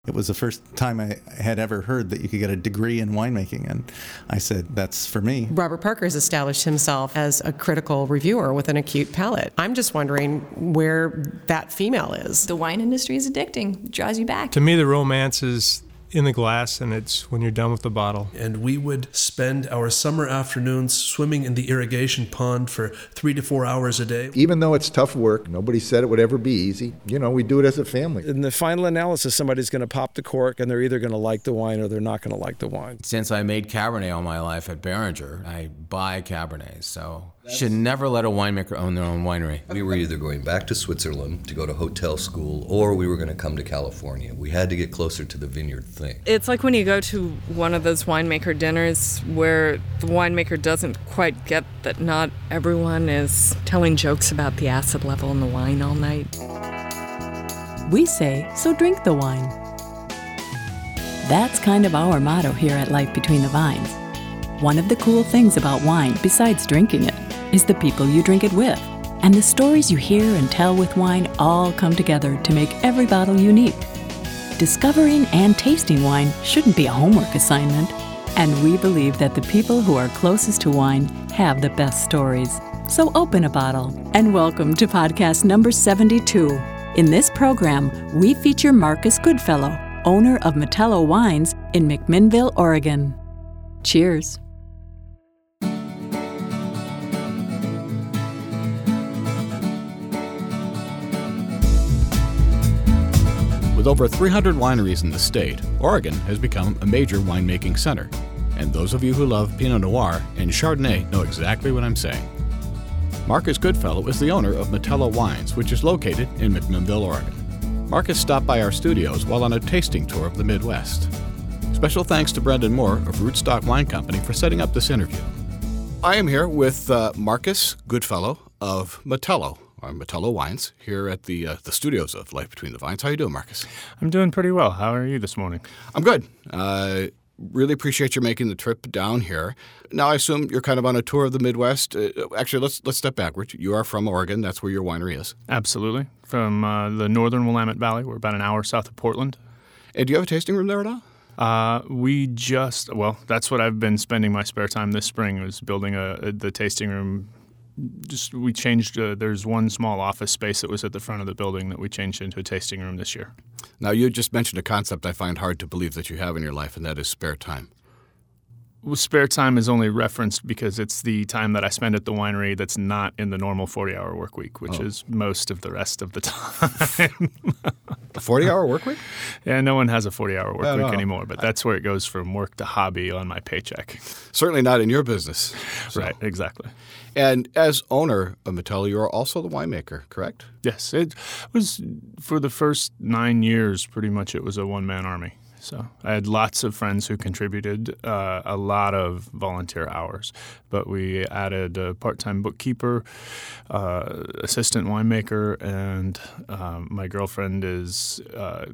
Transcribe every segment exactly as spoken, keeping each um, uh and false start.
It was the first time I had ever heard that you could get a degree in winemaking, and I said, that's for me. Robert Parker has established himself as a critical reviewer with an acute palate. I'm just wondering where that female is. The wine industry is addicting. It draws you back. To me, the romance is in the glass, and it's when you're done with the bottle. And we would spend our summer afternoons swimming in the irrigation pond for three to four hours a day. Even though it's tough work, nobody said it would ever be easy. You know, we do it as a family. In the final analysis, somebody's going to pop the cork, and they're either going to like the wine or they're not going to like the wine. Since I made Cabernet all my life at Beringer, I buy Cabernets, so should never let a winemaker own their own winery. We were either going back to Switzerland to go to hotel school, or we were going to come to California. We had to get closer to the vineyard thing. It's like when you go to one of those winemaker dinners where the winemaker doesn't quite get that not everyone is telling jokes about the acid level in the wine all night. We say, so drink the wine. That's kind of our motto here at Life Between the Vines. One of the cool things about wine, besides drinking it, is the people you drink it with. And the stories you hear and tell with wine all come together to make every bottle unique. Discovering and tasting wine shouldn't be a homework assignment. And we believe that the people who are closest to wine have the best stories. So open a bottle and welcome to podcast number seventy-two. In this program, we feature Marcus Goodfellow, owner of Metello Wines in McMinnville, Oregon. Cheers. With over three hundred wineries in the state, Oregon has become a major winemaking center. And those of you who love Pinot Noir and Chardonnay know exactly what I'm saying. Marcus Goodfellow is the owner of Metello Wines, which is located in McMinnville, Oregon. Marcus stopped by our studios while on a tasting tour of the Midwest. Special thanks to Brendan Moore of Rootstock Wine Company for setting up this interview. I am here with uh, Marcus Goodfellow of Metello, or Metello Wines, here at the uh, the studios of Life Between the Vines. How you doing, Marcus? I'm doing pretty well. How are you this morning? I'm good. Uh, really appreciate you making the trip down here. Now, I assume you're kind of on a tour of the Midwest. Uh, actually, let's let's step backward. You are from Oregon. That's where your winery is. Absolutely. From uh, the northern Willamette Valley. We're about an hour south of Portland. And do you have a tasting room there at all? Uh, we just, well, that's what I've been spending my spare time this spring, was building a, a the tasting room. Just we changed, uh, there's one small office space that was at the front of the building that we changed into a tasting room this year. Now, you just mentioned a concept I find hard to believe that you have in your life, and that is spare time. Well, spare time is only referenced because it's the time that I spend at the winery that's not in the normal forty-hour work week, which oh. is most of the rest of the time. A forty-hour work week? Yeah, no one has a forty-hour work no, week no. anymore, but that's where it goes from work to hobby on my paycheck. Certainly not in your business. So. Right, exactly. And as owner of Metello, you are also the winemaker, correct? Yes. It was, for the first nine years, pretty much it was a one-man army. So I had lots of friends who contributed, uh, a lot of volunteer hours. But we added a part-time bookkeeper, uh, assistant winemaker, and um, my girlfriend is uh,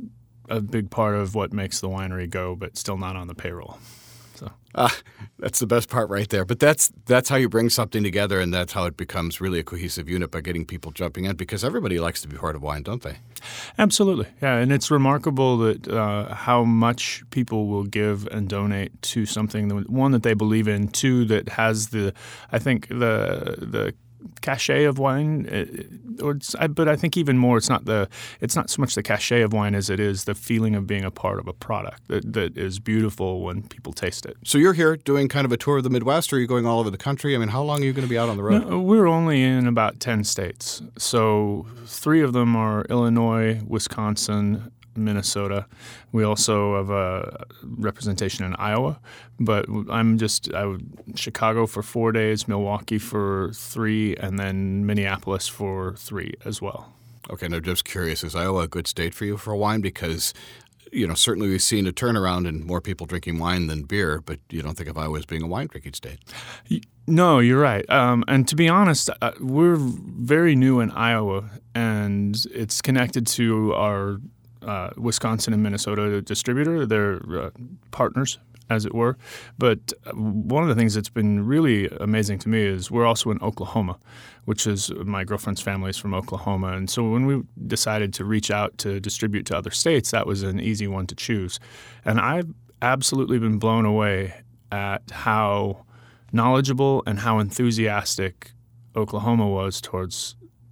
a big part of what makes the winery go, but still not on the payroll. So uh, that's the best part right there. But that's that's how you bring something together, and that's how it becomes really a cohesive unit, by getting people jumping in, because everybody likes to be part of wine, don't they? Absolutely. Yeah, and it's remarkable that uh, how much people will give and donate to something, that, one, that they believe in, two, that has the, I think, the the cachet of wine, or it's, but I think even more, it's not the it's not so much the cachet of wine as it is the feeling of being a part of a product that, that is beautiful when people taste it. So you're here doing kind of a tour of the Midwest, or are you going all over the country? I mean, how long are you going to be out on the road? No, we're only in about ten states. So three of them are Illinois, Wisconsin, Minnesota. We also have a representation in Iowa, but I'm just I would, Chicago for four days, Milwaukee for three, and then Minneapolis for three as well. Okay, now just curious, is Iowa a good state for you for wine? Because, you know, certainly we've seen a turnaround in more people drinking wine than beer, but you don't think of Iowa as being a wine drinking state. No, you're right. Um, and to be honest, uh, we're very new in Iowa, and it's connected to our Uh, Wisconsin and Minnesota distributor. They're uh, partners, as it were. But one of the things that's been really amazing to me is we're also in Oklahoma, which is my girlfriend's family is from Oklahoma. And so when we decided to reach out to distribute to other states, that was an easy one to choose. And I've absolutely been blown away at how knowledgeable and how enthusiastic Oklahoma was towards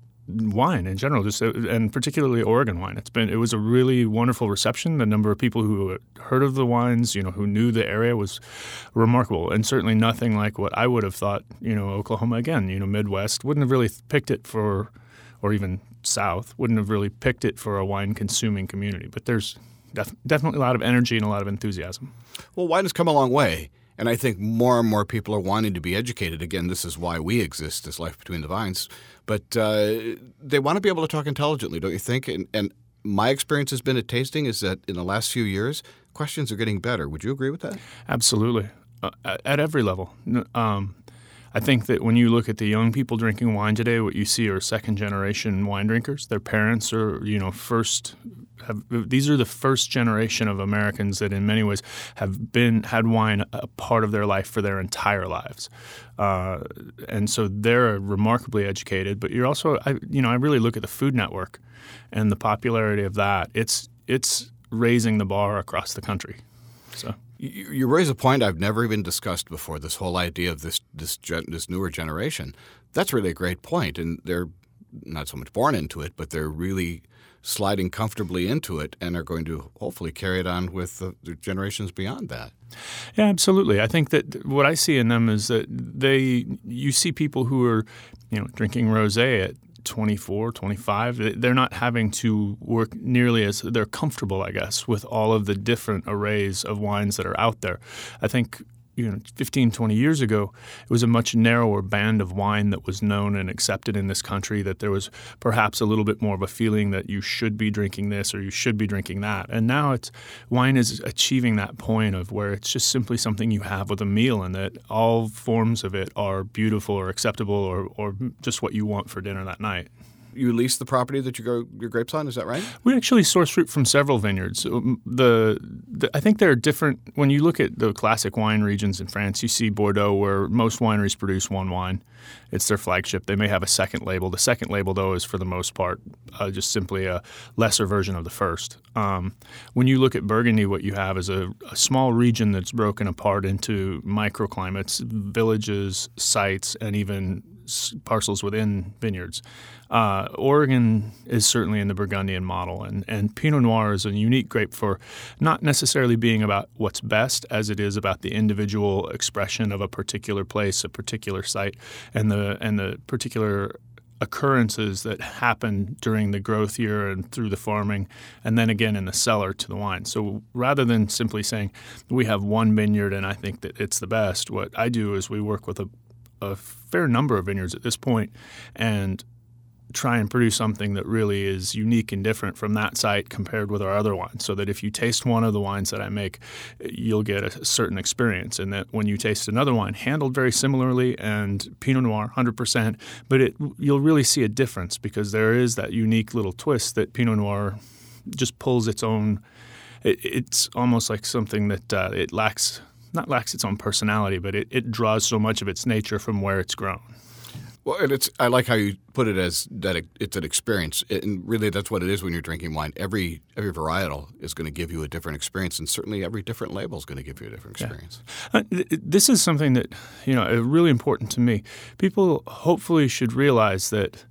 wine in general, just and particularly Oregon wine. It's been it was a really wonderful reception. The number of people who had heard of the wines, you know, who knew the area was remarkable, and certainly nothing like what I would have thought. You know, Oklahoma again, you know, Midwest wouldn't have really picked it for, or even South wouldn't have really picked it for a wine consuming community. But there's def- definitely a lot of energy and a lot of enthusiasm. Well, wine has come a long way. And I think more and more people are wanting to be educated. Again, this is why we exist as Life Between the Vines. But uh, they want to be able to talk intelligently, don't you think? And, and my experience has been at tasting is that in the last few years, questions are getting better. Would you agree with that? Absolutely. Uh, at every level. Um, I think that when you look at the young people drinking wine today, what you see are second-generation wine drinkers. Their parents are, you know, first have, these are the first generation of Americans that in many ways have been had wine a part of their life for their entire lives. Uh, and so they're remarkably educated. But you're also, I, you know, I really look at the Food Network and the popularity of that. It's it's raising the bar across the country. So. You, you raise a point I've never even discussed before, this whole idea of this this, gen, this newer generation. That's really a great point, and they're not so much born into it, but they're really sliding comfortably into it and are going to hopefully carry it on with the, the generations beyond that. Yeah, absolutely. I think that what I see in them is that they you see people who are, you know, drinking rosé at twenty-four, twenty-five, they're not having to work nearly as they're comfortable, I guess, with all of the different arrays of wines that are out there. I think, you know, fifteen, twenty years ago, it was a much narrower band of wine that was known and accepted in this country, that there was perhaps a little bit more of a feeling that you should be drinking this or you should be drinking that. And now it's wine is achieving that point of where it's just simply something you have with a meal, and that all forms of it are beautiful or acceptable or, or just what you want for dinner that night. You lease the property that you grow your grapes on, is that right? We actually source fruit from several vineyards. The, the I think there are different – when you look at the classic wine regions in France, you see Bordeaux, where most wineries produce one wine. It's their flagship. They may have a second label. The second label, though, is for the most part uh, just simply a lesser version of the first. Um, when you look at Burgundy, what you have is a, a small region that's broken apart into microclimates, villages, sites, and even parcels within vineyards. Uh, Oregon is certainly in the Burgundian model, and, and Pinot Noir is a unique grape for not necessarily being about what's best as it is about the individual expression of a particular place, a particular site, and the and the particular occurrences that happen during the growth year and through the farming, and then again in the cellar to the wine. So rather than simply saying we have one vineyard and I think that it's the best, what I do is we work with a, a fair number of vineyards at this point and try and produce something that really is unique and different from that site compared with our other wines, so that if you taste one of the wines that I make, you'll get a certain experience, and that when you taste another wine handled very similarly and Pinot Noir one hundred percent, but it you'll really see a difference because there is that unique little twist that Pinot Noir just pulls its own it, it's almost like something that uh, it lacks not lacks its own personality, but it, it draws so much of its nature from where it's grown. Well, and it's I like how you put it as that it, it's an experience, and really that's what it is when you're drinking wine. Every every varietal is going to give you a different experience, and certainly every different label is going to give you a different experience. Yeah. Uh, th- this is something that you know is really important to me. People hopefully should realize that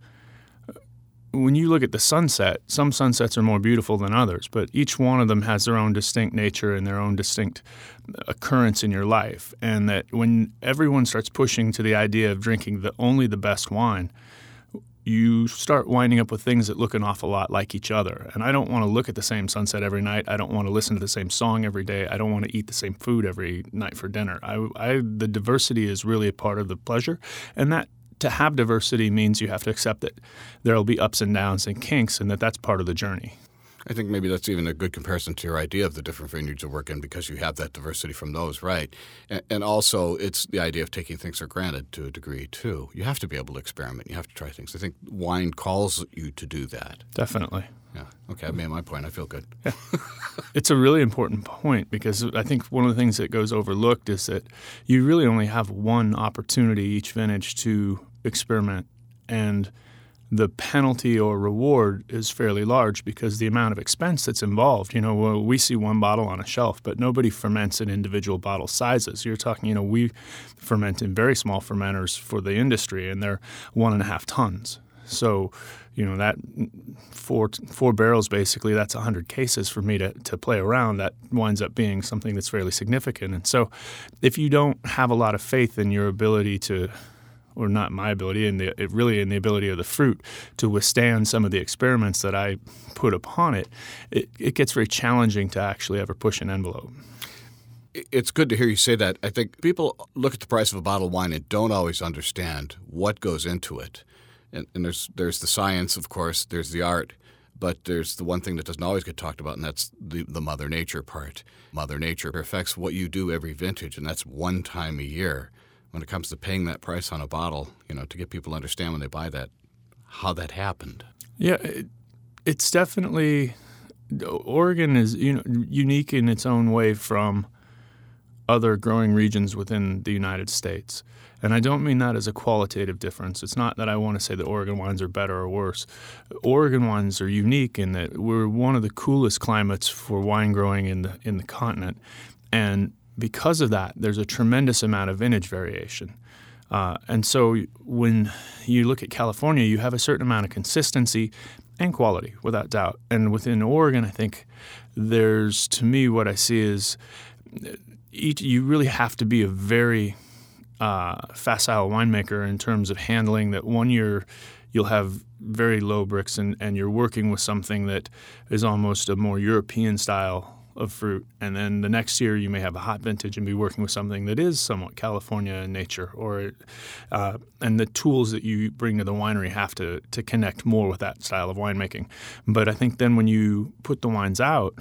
when you look at the sunset, some sunsets are more beautiful than others, but each one of them has their own distinct nature and their own distinct occurrence in your life. And that when everyone starts pushing to the idea of drinking the only the best wine, you start winding up with things that look an awful lot like each other. And I don't want to look at the same sunset every night. I don't want to listen to the same song every day. I don't want to eat the same food every night for dinner. I, I, the diversity is really a part of the pleasure, and that to have diversity means you have to accept that there will be ups and downs and kinks, and that that's part of the journey. I think maybe that's even a good comparison to your idea of the different vineyards you work in, because you have that diversity from those, right? And, and also it's the idea of taking things for granted to a degree, too. You have to be able to experiment. You have to try things. I think wine calls you to do that. Definitely. Yeah. Okay, I made my point. I feel good. Yeah. It's a really important point because I think one of the things that goes overlooked is that you really only have one opportunity each vintage to experiment, and the penalty or reward is fairly large because the amount of expense that's involved. You know, well, we see one bottle on a shelf, but nobody ferments in individual bottle sizes. You're talking, you know, we ferment in very small fermenters for the industry, and they're one and a half tons. So, you know, that four four barrels, basically, that's one hundred cases for me to, to play around. That winds up being something that's fairly significant. And so if you don't have a lot of faith in your ability to, or not my ability, and the, it really in the ability of the fruit to withstand some of the experiments that I put upon it, it, it gets very challenging to actually ever push an envelope. It's good to hear you say that. I think people look at the price of a bottle of wine and don't always understand what goes into it. And, and there's there's the science, of course, there's the art, but there's the one thing that doesn't always get talked about, and that's the, the Mother Nature part. Mother Nature affects what you do every vintage, and that's one time a year. When it comes to paying that price on a bottle, you know, to get people to understand when they buy that, how that happened. Yeah, it, it's definitely Oregon is you know unique in its own way from other growing regions within the United States. And I don't mean that as a qualitative difference. It's not that I want to say that Oregon wines are better or worse. Oregon wines are unique in that we're one of the coolest climates for wine growing in the in the continent. And because of that, there's a tremendous amount of vintage variation. Uh, and so when you look at California, you have a certain amount of consistency and quality, without doubt. And within Oregon, I think there's, to me, what I see is each, you really have to be a very uh, facile winemaker in terms of handling that. One year you'll have very low bricks and, and you're working with something that is almost a more European style of fruit, and then the next year you may have a hot vintage and be working with something that is somewhat California in nature, or uh, and the tools that you bring to the winery have to to connect more with that style of winemaking. But I think then when you put the wines out,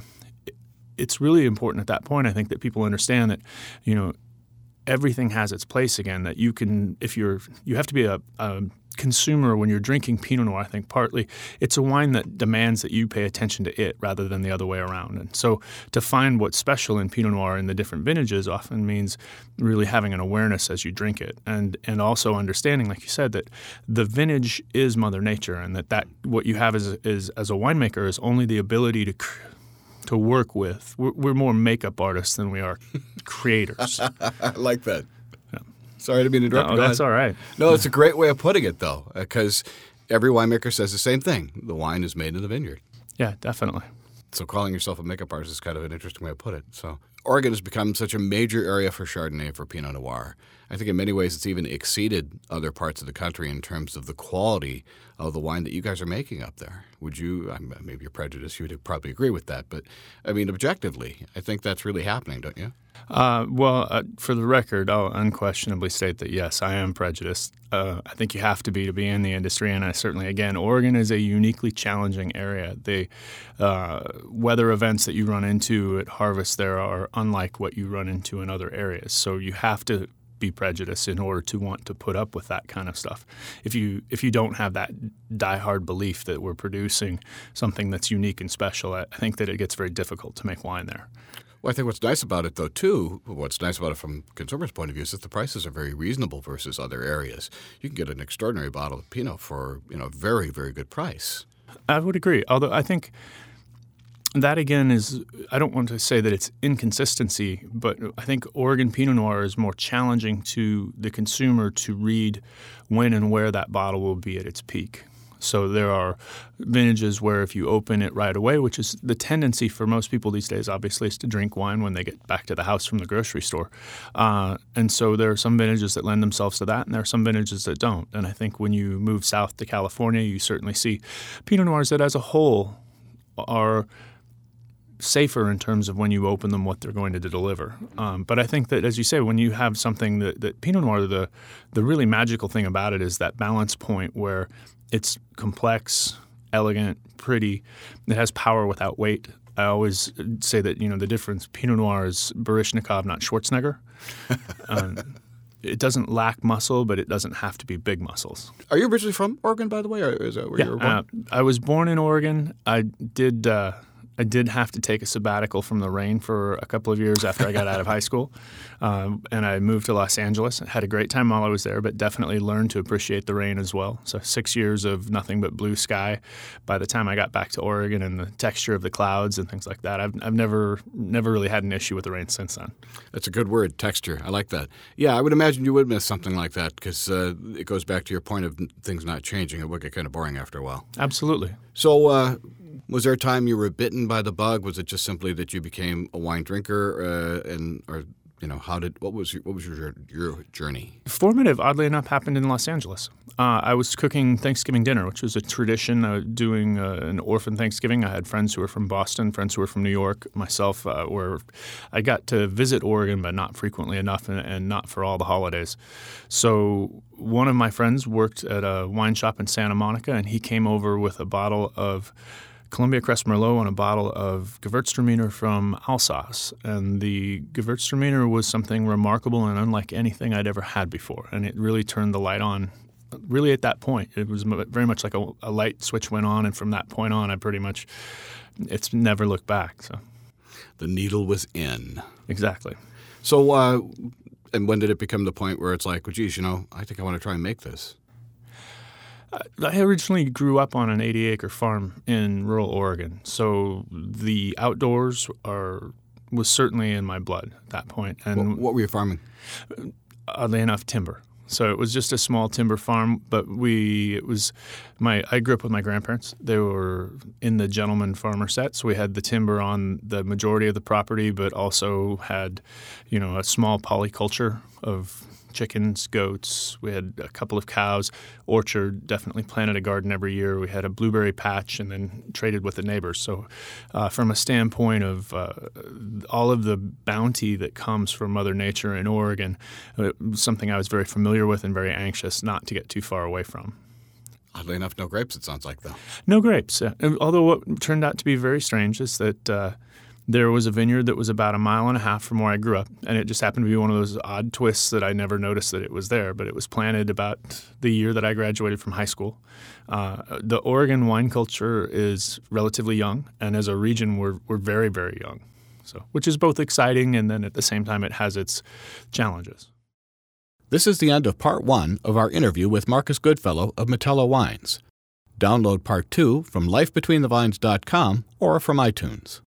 it's really important at that point, I think, that people understand that, you know, everything has its place again, that you can, if you're, you have to be a, a consumer when you're drinking Pinot Noir. I think partly it's a wine that demands that you pay attention to it rather than the other way around. And so to find what's special in Pinot Noir in the different vintages often means really having an awareness as you drink it, and and also understanding, like you said, that the vintage is Mother Nature, and that, that what you have is, is as a winemaker is only the ability to to work with. We're, we're more makeup artists than we are creators. I like that. Sorry to be interrupted. No, that's all right. No, it's a great way of putting it, though, because every winemaker says the same thing. The wine is made in the vineyard. Yeah, definitely. So calling yourself a makeup artist is kind of an interesting way to put it. So Oregon has become such a major area for Chardonnay and for Pinot Noir. I think in many ways it's even exceeded other parts of the country in terms of the quality of the wine that you guys are making up there. Would you, maybe you're prejudiced, you would probably agree with that, but I mean, objectively, I think that's really happening, don't you? Uh, well, uh, for the record, I'll unquestionably state that, yes, I am prejudiced. Uh, I think you have to be to be in the industry, and I certainly, again, Oregon is a uniquely challenging area. The uh, weather events that you run into at harvest there are unlike what you run into in other areas, so you have to be prejudiced in order to want to put up with that kind of stuff. If you if you don't have that diehard belief that we're producing something that's unique and special, I think that it gets very difficult to make wine there. Well, I think what's nice about it, though, too, what's nice about it from a consumer's point of view is that the prices are very reasonable versus other areas. You can get an extraordinary bottle of Pinot for, you know, a very, very good price. I would agree, although I think that, again, is, I don't want to say that it's inconsistency, but I think Oregon Pinot Noir is more challenging to the consumer to read when and where that bottle will be at its peak. So there are vintages where if you open it right away, which is the tendency for most people these days, obviously, is to drink wine when they get back to the house from the grocery store. Uh, and so there are some vintages that lend themselves to that, and there are some vintages that don't. And I think when you move south to California, you certainly see Pinot Noirs that as a whole are safer in terms of when you open them, what they're going to deliver. Um, but I think that, as you say, when you have something that, that Pinot Noir, the the really magical thing about it is that balance point where it's complex, elegant, pretty. It has power without weight. I always say that, you know, the difference, Pinot Noir is Baryshnikov, not Schwarzenegger. um, it doesn't lack muscle, but it doesn't have to be big muscles. Are you originally from Oregon, by the way, or is that where yeah, you were born? Uh, I was born in Oregon. I did uh, I did have to take a sabbatical from the rain for a couple of years after I got out of high school, um, and I moved to Los Angeles. I had a great time while I was there, but definitely learned to appreciate the rain as well. So six years of nothing but blue sky. By the time I got back to Oregon and the texture of the clouds and things like that, I've, I've never never really had an issue with the rain since then. That's a good word, texture. I like that. Yeah, I would imagine you would miss something like that because uh, it goes back to your point of things not changing. It would get kind of boring after a while. Absolutely. So uh, was there a time you were bitten by the bug? Was it just simply that you became a wine drinker, uh, and or you know how did what was your, what was your your journey? Formative, oddly enough, happened in Los Angeles. Uh, I was cooking Thanksgiving dinner, which was a tradition. Uh, doing uh, an orphan Thanksgiving. I had friends who were from Boston, friends who were from New York. Myself, uh, were I got to visit Oregon, but not frequently enough, and, and not for all the holidays. So one of my friends worked at a wine shop in Santa Monica, and he came over with a bottle of Columbia Crest Merlot and a bottle of Gewürztraminer from Alsace. And the Gewürztraminer was something remarkable and unlike anything I'd ever had before. And it really turned the light on really at that point. It was very much like a, a light switch went on, and from that point on, I pretty much, it's never looked back. So the needle was in. Exactly. So, uh, and when did it become the point where it's like, well, geez, you know, I think I want to try and make this? I originally grew up on an eighty-acre farm in rural Oregon, so the outdoors are was certainly in my blood at that point. And what, what were you farming? Oddly enough, timber. So it was just a small timber farm, but we it was my I grew up with my grandparents. They were in the gentleman farmer set, so we had the timber on the majority of the property, but also had, you know, a small polyculture of chickens, goats. We had a couple of cows, orchard, definitely planted a garden every year. We had a blueberry patch and then traded with the neighbors. So uh, from a standpoint of uh, all of the bounty that comes from Mother Nature in Oregon, it was something I was very familiar with and very anxious not to get too far away from. Oddly enough, no grapes, it sounds like, though. No grapes. Uh, although what turned out to be very strange is that uh, there was a vineyard that was about a mile and a half from where I grew up, and it just happened to be one of those odd twists that I never noticed that it was there, but it was planted about the year that I graduated from high school. Uh, the Oregon wine culture is relatively young, and as a region, we're, we're very, very young, so which is both exciting, and then at the same time, it has its challenges. This is the end of part one of our interview with Marcus Goodfellow of Metella Wines. Download part two from life between the vines dot com or from iTunes.